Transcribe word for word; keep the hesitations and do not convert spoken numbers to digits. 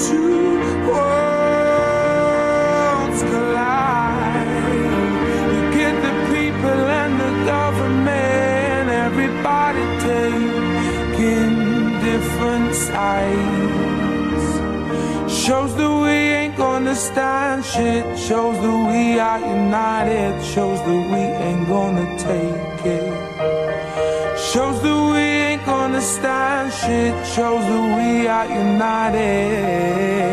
two worlds collide. You get the people and the government, everybody taking different sides. Shows that we ain't gonna stand shit. Shows that we are united. Shows that we ain't gonna take it. Shows that we ain't gonna stand shit. Shows that we are united.